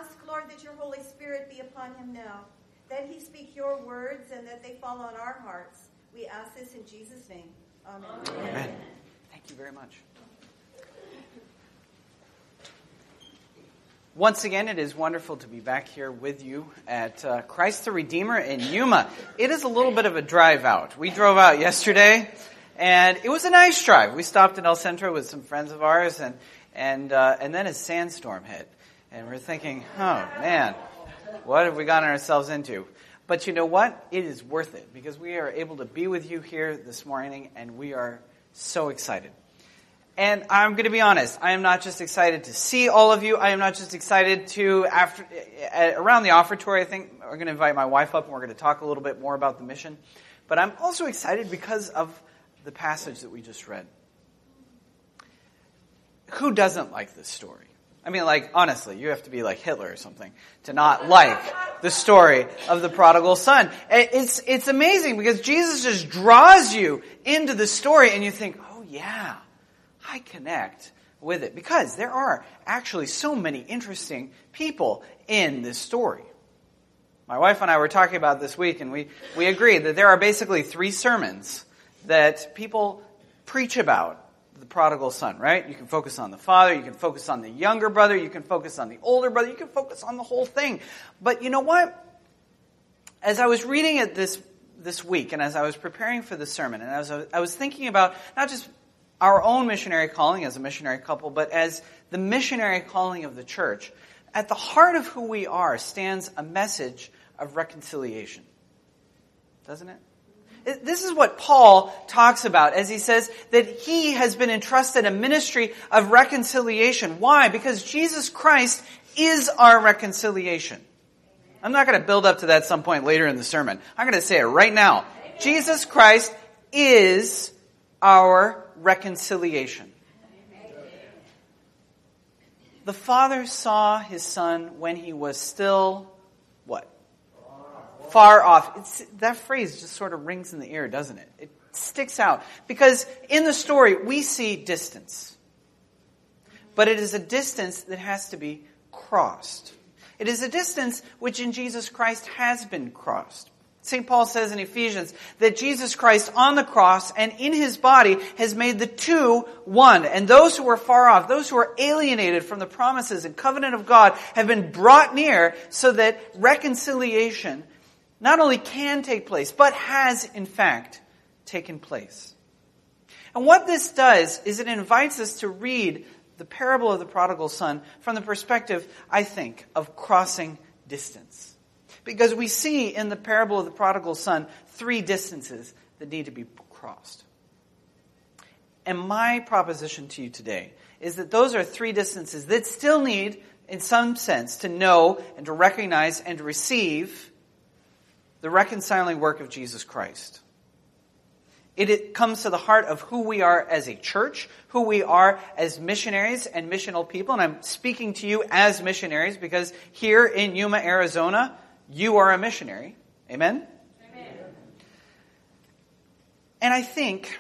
ask, Lord, that your Holy Spirit be upon him now, that he speak your words and that they fall on our hearts. We ask this in Jesus' name. Amen. Amen. Thank you very much. Once again, it is wonderful to be back here with you at Christ the Redeemer in Yuma. It is a little bit of a drive out. We drove out yesterday, and it was a nice drive. We stopped in El Centro with some friends of ours, and then a sandstorm hit. And we're thinking, oh, man, what have we gotten ourselves into? But you know what? It is worth it, because we are able to be with you here this morning, and we are so excited. And I'm going to be honest, I am not just excited to see all of you. I am not just excited to, around the offertory, I think we're going to invite my wife up and we're going to talk a little bit more about the mission. But I'm also excited because of the passage that we just read. Who doesn't like this story? I mean, honestly, you have to be like Hitler or something to not like the story of the prodigal son. It's amazing because Jesus just draws you into the story and you think, oh yeah, I connect with it. Because there are actually so many interesting people in this story. My wife and I were talking about this week, and we agreed that there are basically 3 sermons that people preach about the prodigal son, right? You can focus on the father, you can focus on the younger brother, you can focus on the older brother, you can focus on the whole thing. But you know what? As I was reading it this week, and as I was preparing for the sermon, and as I was thinking about not just our own missionary calling as a missionary couple, but as the missionary calling of the church, at the heart of who we are stands a message of reconciliation. Doesn't it? This is what Paul talks about as he says that he has been entrusted a ministry of reconciliation. Why? Because Jesus Christ is our reconciliation. I'm not going to build up to that some point later in the sermon. I'm going to say it right now. Jesus Christ is our reconciliation. The Father saw his Son when he was still, what? Far off. That phrase just sort of rings in the ear, doesn't it? It sticks out. Because in the story, we see distance. But it is a distance that has to be crossed. It is a distance which in Jesus Christ has been crossed. St. Paul says in Ephesians that Jesus Christ on the cross and in his body has made the two one. And those who were far off, those who were alienated from the promises and covenant of God have been brought near so that reconciliation not only can take place, but has in fact taken place. And what this does is it invites us to read the parable of the prodigal son from the perspective, I think, of crossing distance. Because we see in the parable of the prodigal son 3 distances that need to be crossed. And my proposition to you today is that those are 3 distances that still need, in some sense, to know and to recognize and to receive the reconciling work of Jesus Christ. It comes to the heart of who we are as a church, who we are as missionaries and missional people. And I'm speaking to you as missionaries because here in Yuma, Arizona, you are a missionary. Amen? Amen. And I think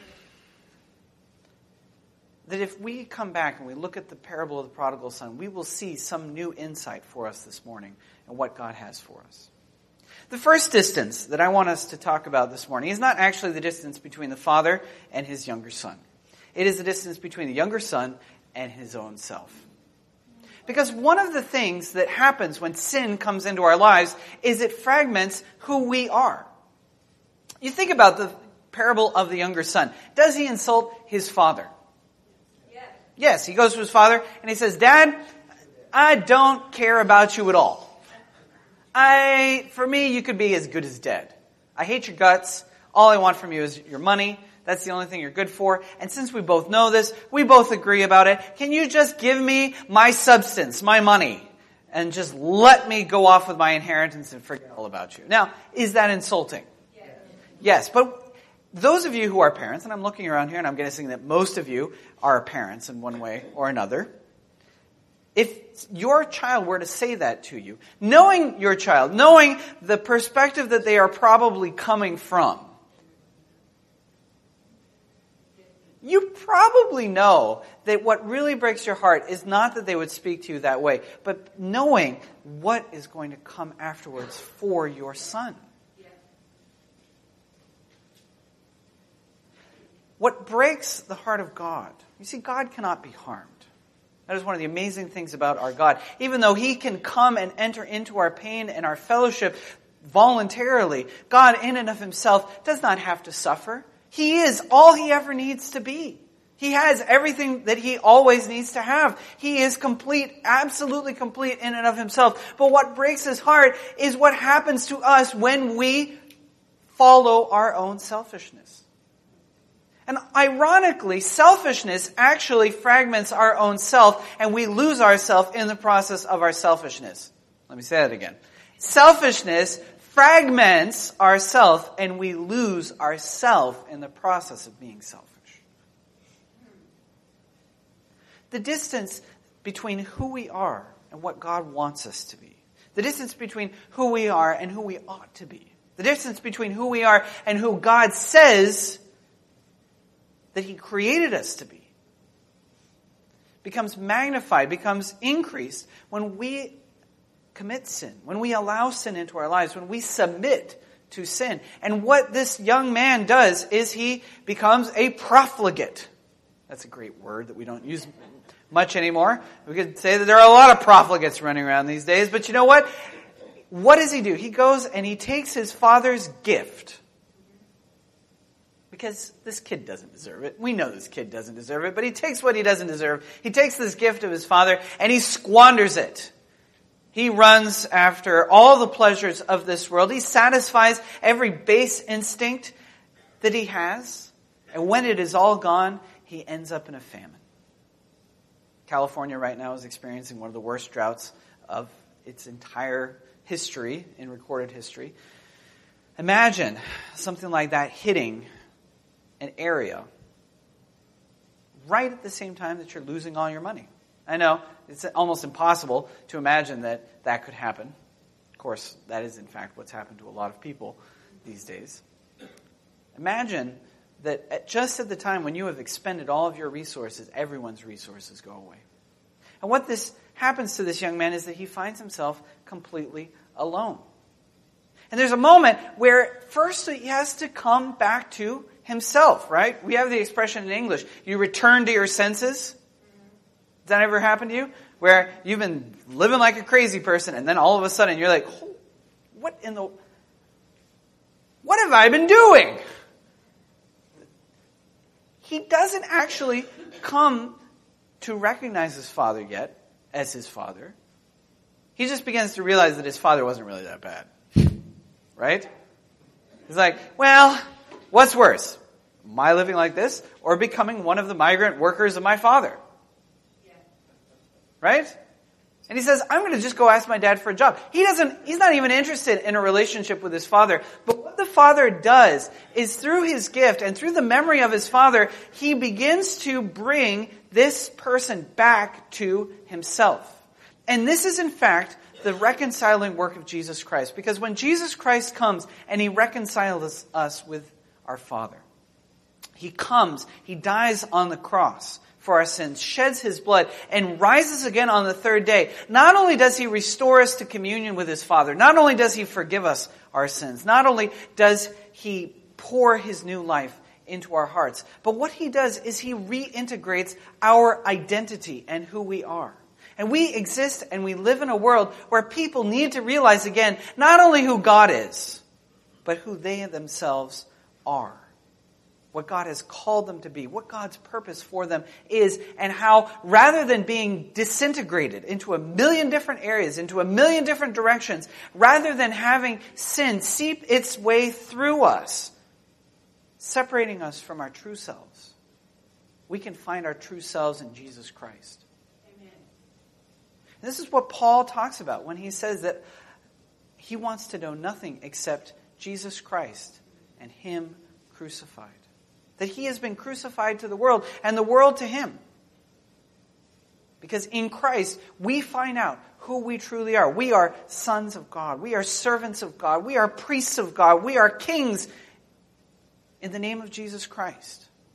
that if we come back and we look at the parable of the prodigal son, we will see some new insight for us this morning and what God has for us. The first distance that I want us to talk about this morning is not actually the distance between the father and his younger son. It is the distance between the younger son and his own self. Because one of the things that happens when sin comes into our lives is it fragments who we are. You think about the parable of the younger son. Does he insult his father? Yes, he goes to his father and he says, Dad, I don't care about you at all. For me, you could be as good as dead. I hate your guts. All I want from you is your money. That's the only thing you're good for. And since we both know this, we both agree about it. Can you just give me my substance, my money, and just let me go off with my inheritance and forget all about you? Now, is that insulting? Yes, but those of you who are parents, and I'm looking around here and I'm guessing that most of you are parents in one way or another. If your child were to say that to you, knowing your child, knowing the perspective that they are probably coming from, You probably know that what really breaks your heart is not that they would speak to you that way, but knowing what is going to come afterwards for your son. What breaks the heart of God, you see, God cannot be harmed. That is one of the amazing things about our God. Even though He can come and enter into our pain and our fellowship voluntarily, God in and of Himself does not have to suffer. He is all He ever needs to be. He has everything that He always needs to have. He is complete, absolutely complete in and of Himself. But what breaks His heart is what happens to us when we follow our own selfishness. And ironically, selfishness actually fragments our own self, and we lose ourselves in the process of our selfishness. Let me say that again. Selfishness fragments ourself, and we lose ourself in the process of being selfish. The distance between who we are and what God wants us to be. The distance between who we are and who we ought to be. The distance between who we are and who God says that He created us to be becomes magnified, becomes increased when we commit sin, when we allow sin into our lives, when we submit to sin. And what this young man does is he becomes a profligate. That's a great word that we don't use much anymore. We could say that there are a lot of profligates running around these days, but you know what? What does he do? He goes and he takes his father's gift. Because this kid doesn't deserve it. We know this kid doesn't deserve it, but he takes what he doesn't deserve. He takes this gift of his father and he squanders it. He runs after all the pleasures of this world. He satisfies every base instinct that he has. And when it is all gone, he ends up in a famine. California right now is experiencing one of the worst droughts of its entire history, in recorded history. Imagine something like that hitting an area right at the same time that you're losing all your money. I know, it's almost impossible to imagine that that could happen. Of course, that is in fact what's happened to a lot of people these days. Imagine that just at the time when you have expended all of your resources, everyone's resources go away. And what this happens to this young man is that he finds himself completely alone. And there's a moment where first he has to come back to himself, right? We have the expression in English, you return to your senses. Does that ever happen to you? Where you've been living like a crazy person and then all of a sudden you're like, oh, what have I been doing? He doesn't actually come to recognize his father yet as his father. He just begins to realize that his father wasn't really that bad. Right? He's like, well, what's worse? My living like this or becoming one of the migrant workers of my father? Right? And he says, I'm going to just go ask my dad for a job. He's not even interested in a relationship with his father. But what the father does is through his gift and through the memory of his father, he begins to bring this person back to himself. And this is in fact the reconciling work of Jesus Christ. Because when Jesus Christ comes and He reconciles us with our Father, He comes, He dies on the cross for our sins, sheds His blood, and rises again on the third day. Not only does He restore us to communion with His Father, not only does He forgive us our sins, not only does He pour His new life into our hearts, but what He does is He reintegrates our identity and who we are. And we exist and we live in a world where people need to realize again, not only who God is, but who they themselves are. What God has called them to be, what God's purpose for them is, and how rather than being disintegrated into a million different areas, into a million different directions, rather than having sin seep its way through us, separating us from our true selves, we can find our true selves in Jesus Christ. This is what Paul talks about when he says that he wants to know nothing except Jesus Christ and Him crucified. That He has been crucified to the world and the world to Him. Because in Christ, we find out who we truly are. We are sons of God. We are servants of God. We are priests of God. We are kings in the name of Jesus Christ.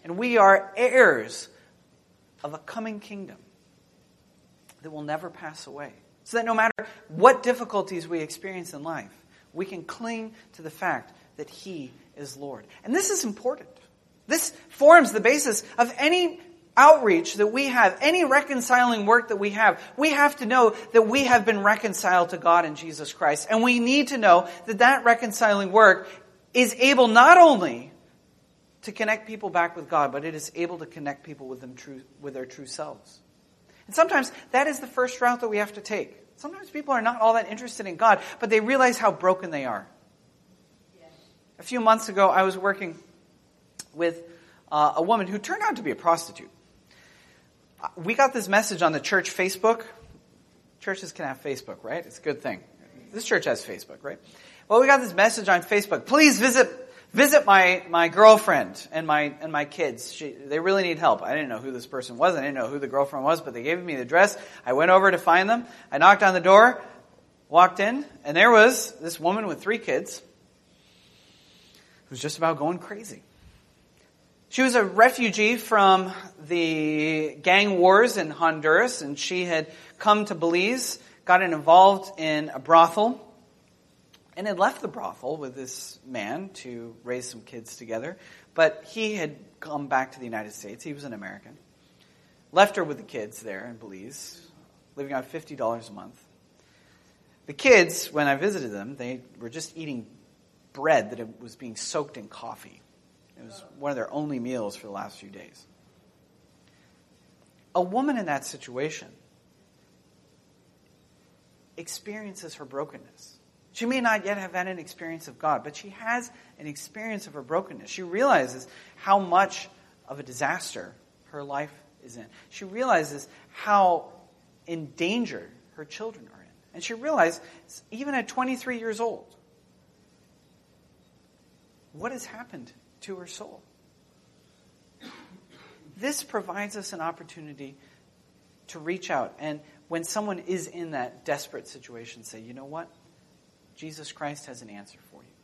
And we are heirs of a coming kingdom that will never pass away. So that no matter what difficulties we experience in life, we can cling to the fact that He is Lord. And this is important. This forms the basis of any outreach that we have, any reconciling work that we have. We have to know that we have been reconciled to God in Jesus Christ. And we need to know that that reconciling work is able not only to connect people back with God, but it is able to connect people with their true selves. And sometimes that is the first route that we have to take. Sometimes people are not all that interested in God, but they realize how broken they are. A few months ago, I was working with a woman who turned out to be a prostitute. We got this message on the church Facebook. Churches can have Facebook, right? It's a good thing. This church has Facebook, right? Well, we got this message on Facebook. Please visit my girlfriend and my kids. They really need help. I didn't know who this person was. I didn't know who the girlfriend was, but they gave me the address. I went over to find them. I knocked on the door, walked in, and there was this woman with 3 kids who was just about going crazy. She was a refugee from the gang wars in Honduras, and she had come to Belize, got involved in a brothel, and had left the brothel with this man to raise some kids together. But he had come back to the United States. He was an American. Left her with the kids there in Belize, living on $50 a month. The kids, when I visited them, they were just eating bread that was being soaked in coffee. It was one of their only meals for the last few days. A woman in that situation experiences her brokenness. She may not yet have had an experience of God, but she has an experience of her brokenness. She realizes how much of a disaster her life is in. She realizes how in danger her children are in. And she realizes, even at 23 years old, what has happened to her soul. This provides us an opportunity to reach out, and when someone is in that desperate situation, say, you know what? Jesus Christ has an answer for you.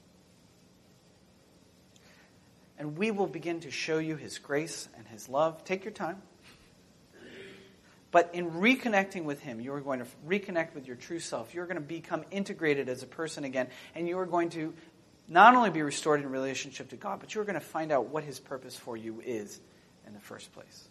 And we will begin to show you His grace and His love. Take your time. But in reconnecting with Him, you are going to reconnect with your true self. You're going to become integrated as a person again, and you are going to not only be restored in relationship to God, but you're going to find out what His purpose for you is in the first place.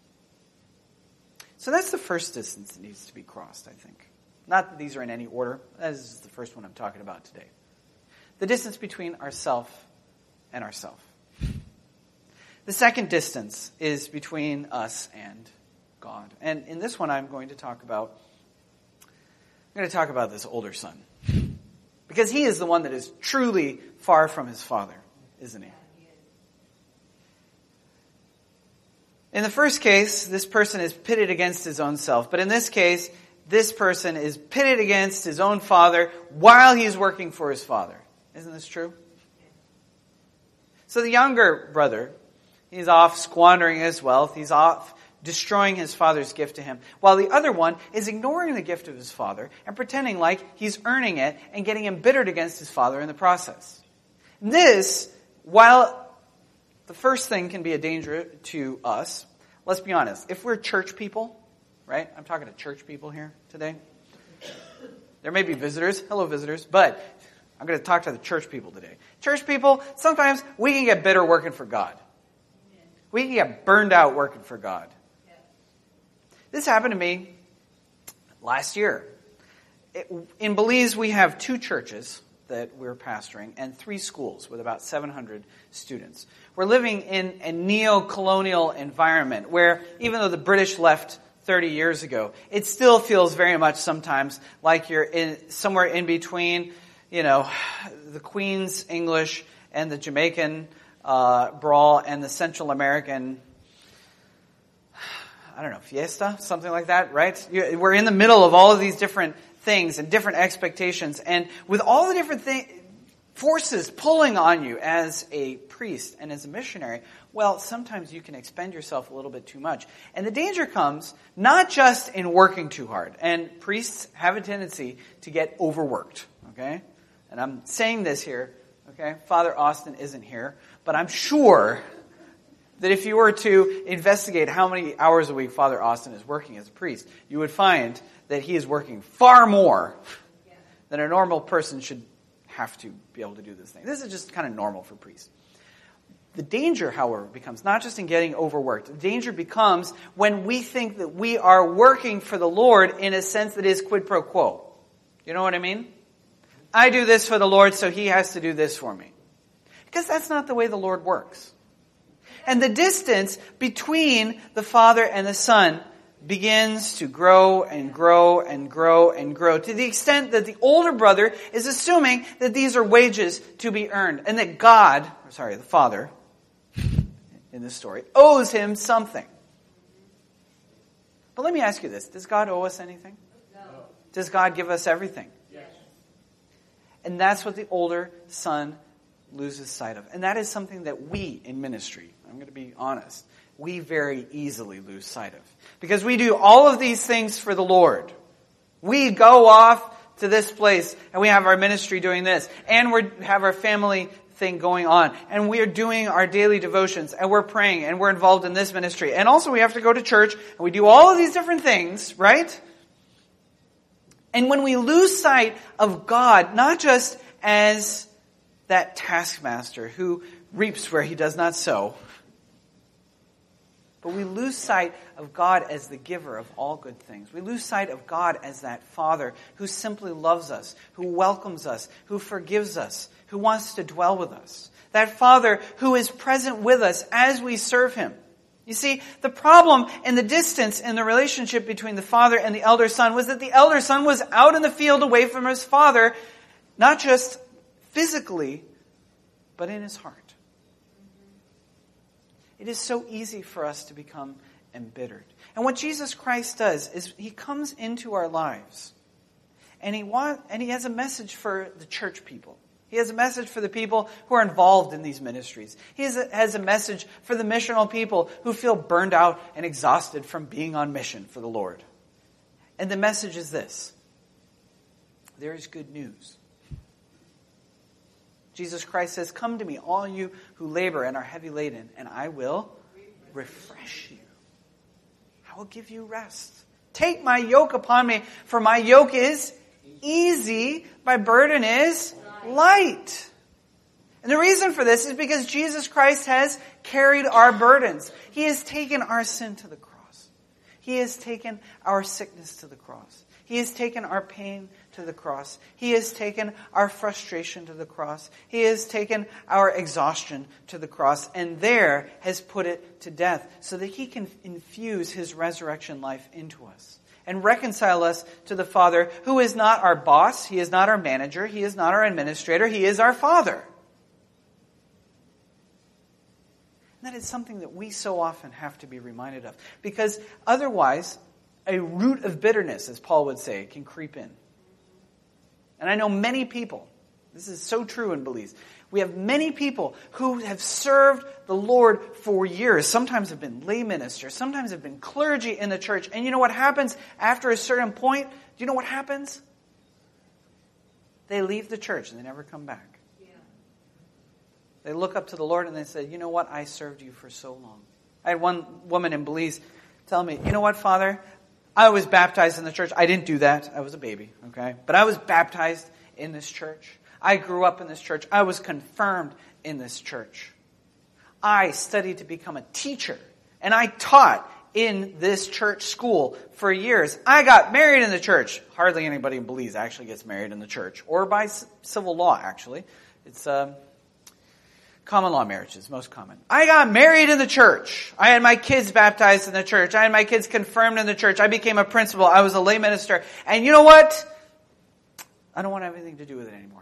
So that's the first distance that needs to be crossed, I think. Not that these are in any order. That is the first one I'm talking about today. The distance between ourself and ourself. The second distance is between us and God. And in this one I'm going to talk about this older son. Because he is the one that is truly far from his father, isn't he? In the first case, this person is pitted against his own self. But in this case, this person is pitted against his own father while he's working for his father. Isn't this true? So the younger brother, he's off squandering his wealth. He's off destroying his father's gift to him, while the other one is ignoring the gift of his father and pretending like he's earning it and getting embittered against his father in the process. This, while the first thing can be a danger to us, let's be honest, if we're church people, right? I'm talking to church people here today. There may be visitors, hello visitors, but I'm going to talk to the church people today. Church people, sometimes we can get bitter working for God. We can get burned out working for God. This happened to me last year. In Belize, we have 2 churches that we're pastoring and 3 schools with about 700 students. We're living in a neo-colonial environment where, even though the British left 30 years ago, it still feels very much sometimes like you're somewhere in between, the Queen's English and the Jamaican brawl and the Central American, fiesta, something like that, right? We're in the middle of all of these different things and different expectations, and with all the different forces pulling on you as a priest and as a missionary, well, sometimes you can expend yourself a little bit too much. And the danger comes not just in working too hard, and priests have a tendency to get overworked, okay? And I'm saying this here, okay? Father Austin isn't here, but I'm sure that if you were to investigate how many hours a week Father Austin is working as a priest, you would find that he is working far more than a normal person should have to be able to do this thing. This is just kind of normal for priests. The danger, however, becomes not just in getting overworked. The danger becomes when we think that we are working for the Lord in a sense that is quid pro quo. You know what I mean? I do this for the Lord, so he has to do this for me. Because that's not the way the Lord works. And the distance between the Father and the Son begins to grow and grow and grow and grow to the extent that the older brother is assuming that these are wages to be earned and that the Father, in this story, owes him something. But let me ask you this. Does God owe us anything? No. Does God give us everything? Yes. And that's what the older son loses sight of. And that is something that we in ministry, I'm going to be honest, we very easily lose sight of. Because we do all of these things for the Lord. We go off to this place and we have our ministry doing this. And we have our family thing going on. And we are doing our daily devotions. And we're praying. And we're involved in this ministry. And also we have to go to church. And we do all of these different things, right? And when we lose sight of God, not just as that taskmaster who reaps where he does not sow, but we lose sight of God as the giver of all good things. We lose sight of God as that Father who simply loves us, who welcomes us, who forgives us, who wants to dwell with us. That Father who is present with us as we serve him. You see, the problem in the distance in the relationship between the father and the elder son was that the elder son was out in the field away from his father, not just physically, but in his heart. It is so easy for us to become embittered. And what Jesus Christ does is he comes into our lives and he has a message for the church people. He has a message for the people who are involved in these ministries. He has a message for the missional people who feel burned out and exhausted from being on mission for the Lord. And the message is this: there is good news. Jesus Christ says, "Come to me, all you who labor and are heavy laden, and I will refresh you. I will give you rest. Take my yoke upon me, for my yoke is easy, my burden is light." And the reason for this is because Jesus Christ has carried our burdens. He has taken our sin to the cross. He has taken our sickness to the cross. He has taken our pain to the cross. He has taken our frustration to the cross. He has taken our exhaustion to the cross, and there has put it to death so that he can infuse his resurrection life into us and reconcile us to the Father, who is not our boss, he is not our manager, he is not our administrator, he is our Father. And that is something that we so often have to be reminded of, because otherwise a root of bitterness, as Paul would say, can creep in. And I know many people, this is so true in Belize, we have many people who have served the Lord for years. Sometimes have been lay ministers, sometimes have been clergy in the church. And you know what happens after a certain point? Do you know what happens? They leave the church and they never come back. Yeah. They look up to the Lord and they say, "You know what? I served you for so long." I had one woman in Belize tell me, "You know what, Father? I was baptized in the church." I didn't do that. I was a baby, okay? But I was baptized in this church. I grew up in this church. I was confirmed in this church. I studied to become a teacher, and I taught in this church school for years. I got married in the church. Hardly anybody in Belize actually gets married in the church, or by civil law, actually. It's common law marriage is most common. I got married in the church. I had my kids baptized in the church. I had my kids confirmed in the church. I became a principal. I was a lay minister. And you know what? I don't want to have anything to do with it anymore.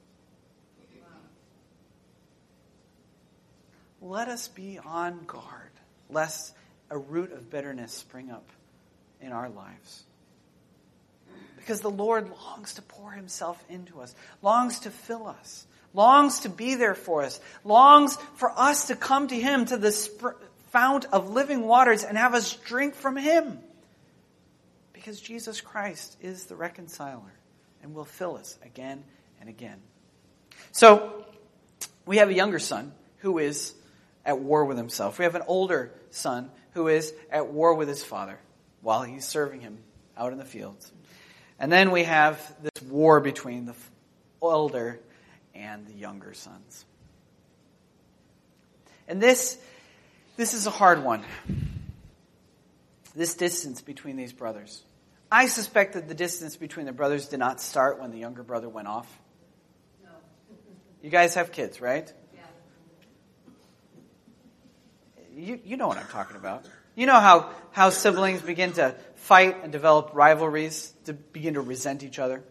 Let us be on guard, lest a root of bitterness spring up in our lives. Because the Lord longs to pour himself into us, longs to fill us, longs to be there for us, longs for us to come to him, to the fount of living waters, and have us drink from him. Because Jesus Christ is the reconciler and will fill us again and again. So, we have a younger son who is at war with himself. We have an older son who is at war with his father while he's serving him out in the fields. And then we have this war between the older and the younger sons. And this is a hard one. This distance between these brothers. I suspect that the distance between the brothers did not start when the younger brother went off. No. You guys have kids, right? Yeah. You know what I'm talking about. You know how siblings begin to fight and develop rivalries, to begin to resent each other.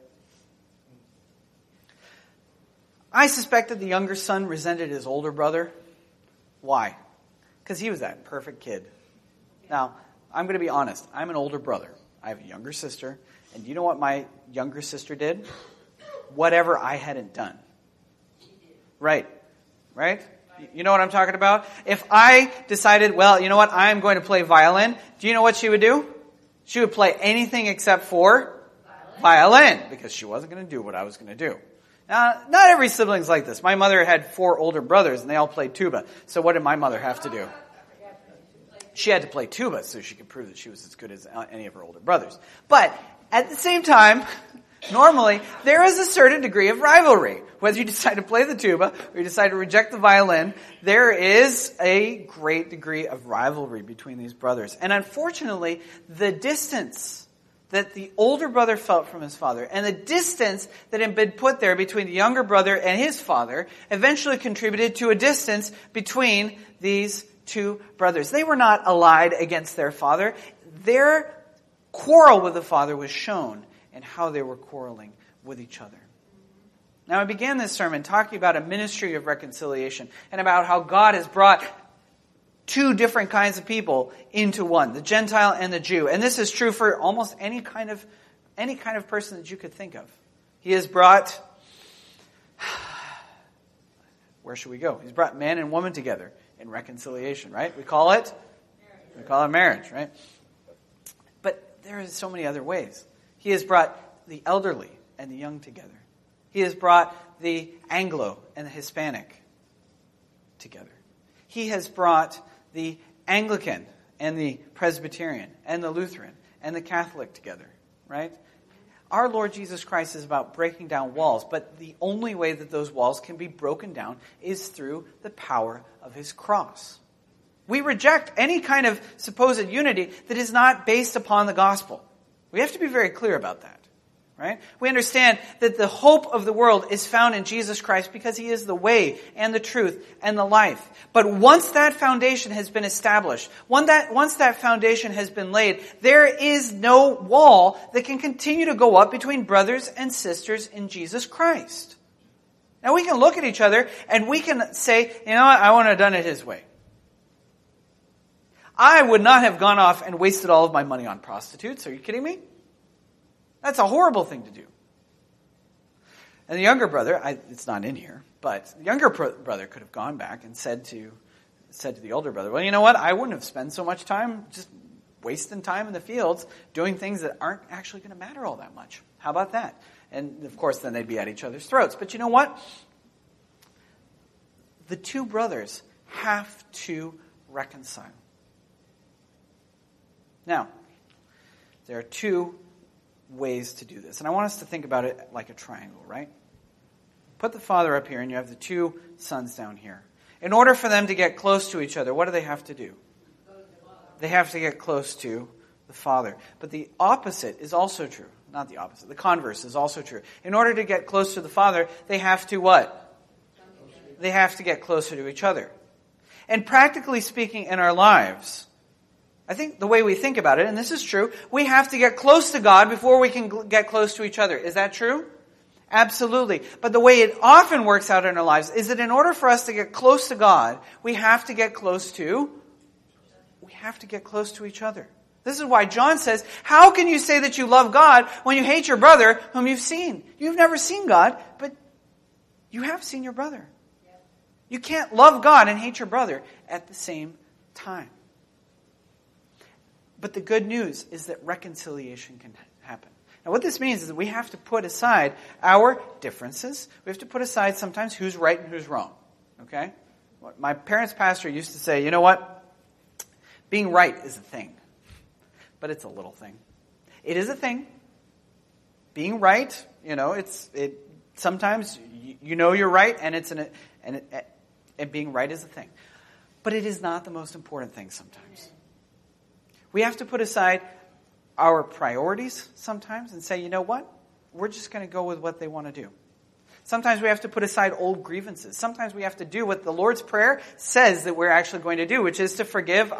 I suspect that the younger son resented his older brother. Why? Because he was that perfect kid. Now, I'm going to be honest. I'm an older brother. I have a younger sister. And you know what my younger sister did? Whatever I hadn't done. Right? You know what I'm talking about? If I decided, well, you know what, I'm going to play violin, do you know what she would do? She would play anything except for violin, because she wasn't going to do what I was going to do. Now, not every sibling's like this. My mother had 4 older brothers, and they all played tuba. So what did my mother have to do? She had to play tuba so she could prove that she was as good as any of her older brothers. But at the same time, normally, there is a certain degree of rivalry. Whether you decide to play the tuba or you decide to reject the violin, there is a great degree of rivalry between these brothers. And unfortunately, the distance that the older brother felt from his father and the distance that had been put there between the younger brother and his father eventually contributed to a distance between these two brothers. They were not allied against their father. Their quarrel with the father was shown in how they were quarreling with each other. Now, I began this sermon talking about a ministry of reconciliation and about how God has brought 2 different kinds of people into one, the Gentile and the Jew. And this is true for almost any kind of person that you could think of. He has brought, where should we go? He's brought man and woman together in reconciliation, right? We call it marriage, right? But there are so many other ways. He has brought the elderly and the young together. He has brought the Anglo and the Hispanic together. He has brought the Anglican and the Presbyterian and the Lutheran and the Catholic together, right? Our Lord Jesus Christ is about breaking down walls, but the only way that those walls can be broken down is through the power of His cross. We reject any kind of supposed unity that is not based upon the gospel. We have to be very clear about that. Right? We understand that the hope of the world is found in Jesus Christ because He is the way and the truth and the life. But once that foundation has been established, once that foundation has been laid, there is no wall that can continue to go up between brothers and sisters in Jesus Christ. Now we can look at each other and we can say, you know what, I want to have done it His way. I would not have gone off and wasted all of my money on prostitutes. Are you kidding me? That's a horrible thing to do. And the younger brother, it's not in here, but the younger brother could have gone back and said to the older brother, well, you know what? I wouldn't have spent so much time just wasting time in the fields doing things that aren't actually going to matter all that much. How about that? And of course, then they'd be at each other's throats. But you know what? The 2 brothers have to reconcile. Now, there are 2 ways to do this. And I want us to think about it like a triangle, right? Put the father up here and you have the 2 sons down here. In order for them to get close to each other, what do they have to do? They have to get close to the father. But the opposite is also true. Not the opposite. The converse is also true. In order to get close to the father, they have to what? They have to get closer to each other. And practically speaking in our lives, I think the way we think about it, and this is true, we have to get close to God before we can get close to each other. Is that true? Absolutely. But the way it often works out in our lives is that in order for us to get close to God, we have to get close to each other. This is why John says, how can you say that you love God when you hate your brother whom you've seen? You've never seen God, but you have seen your brother. You can't love God and hate your brother at the same time. But the good news is that reconciliation can happen. Now what this means is that we have to put aside our differences. We have to put aside sometimes who's right and who's wrong. Okay? My parents' pastor used to say, you know what? Being right is a thing, but it's a little thing. It is a thing. Being right, sometimes you know you're right, and being right is a thing. But it is not the most important thing sometimes. We have to put aside our priorities sometimes and say, you know what? We're just going to go with what they want to do. Sometimes we have to put aside old grievances. Sometimes we have to do what the Lord's Prayer says that we're actually going to do, which is to forgive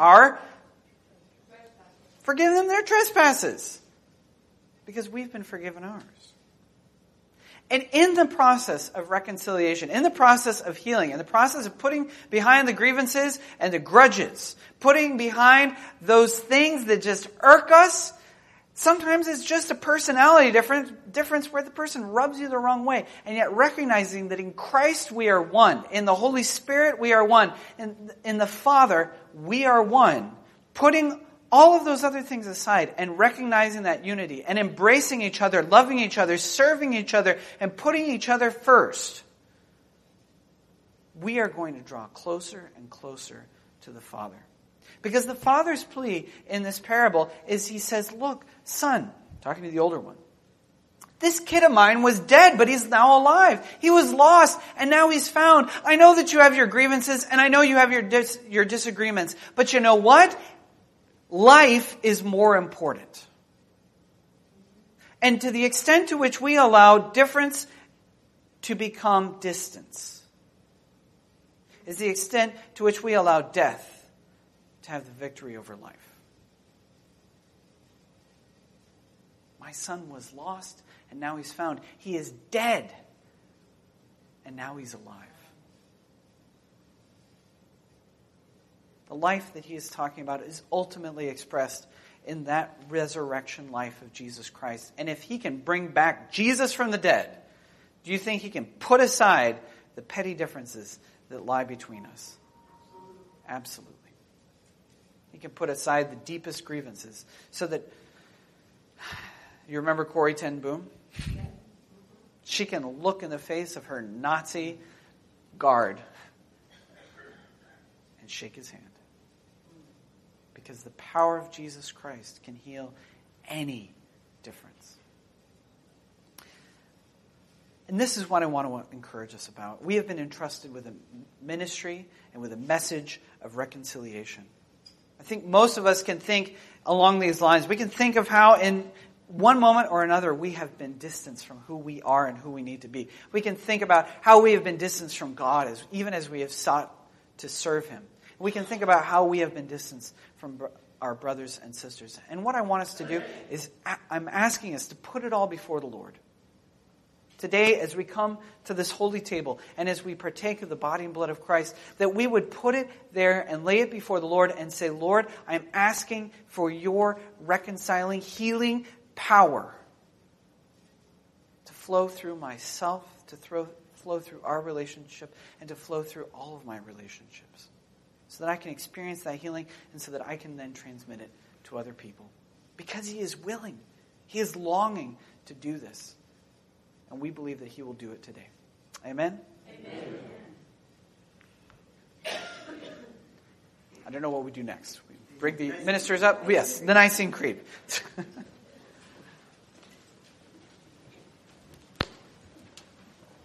them their trespasses. Because we've been forgiven ours. And in the process of reconciliation, in the process of healing, in the process of putting behind the grievances and the grudges, putting behind those things that just irk us, sometimes it's just a personality difference where the person rubs you the wrong way. And yet recognizing that in Christ we are one. In the Holy Spirit we are one. In the Father we are one. Putting all of those other things aside and recognizing that unity and embracing each other, loving each other, serving each other, and putting each other first, we are going to draw closer and closer to the Father. Because the Father's plea in this parable is he says, look, son, talking to the older one, this kid of mine was dead, but he's now alive. He was lost, and now he's found. I know that you have your grievances, and I know you have your disagreements, but you know what? Life is more important. And to the extent to which we allow difference to become distance is the extent to which we allow death to have the victory over life. My son was lost, and now he's found. He is dead, and now he's alive. The life that he is talking about is ultimately expressed in that resurrection life of Jesus Christ. And if he can bring back Jesus from the dead, do you think he can put aside the petty differences that lie between us? Absolutely. He can put aside the deepest grievances so that, you remember Corrie ten Boom? She can look in the face of her Nazi guard and shake his hand. Because the power of Jesus Christ can heal any difference. And this is what I want to encourage us about. We have been entrusted with a ministry and with a message of reconciliation. I think most of us can think along these lines. We can think of how in one moment or another we have been distanced from who we are and who we need to be. We can think about how we have been distanced from God even as we have sought to serve Him. We can think about how we have been distanced from our brothers and sisters. And what I want us to do is I'm asking us to put it all before the Lord. Today, as we come to this holy table and as we partake of the body and blood of Christ, that we would put it there and lay it before the Lord and say, Lord, I'm asking for your reconciling, healing power to flow through myself, to flow through our relationship, and to flow through all of my relationships. So that I can experience that healing and so that I can then transmit it to other people. Because He is willing. He is longing to do this. And we believe that He will do it today. Amen? Amen. I don't know what we do next. We bring the ministers up. Yes, the Nicene Creed.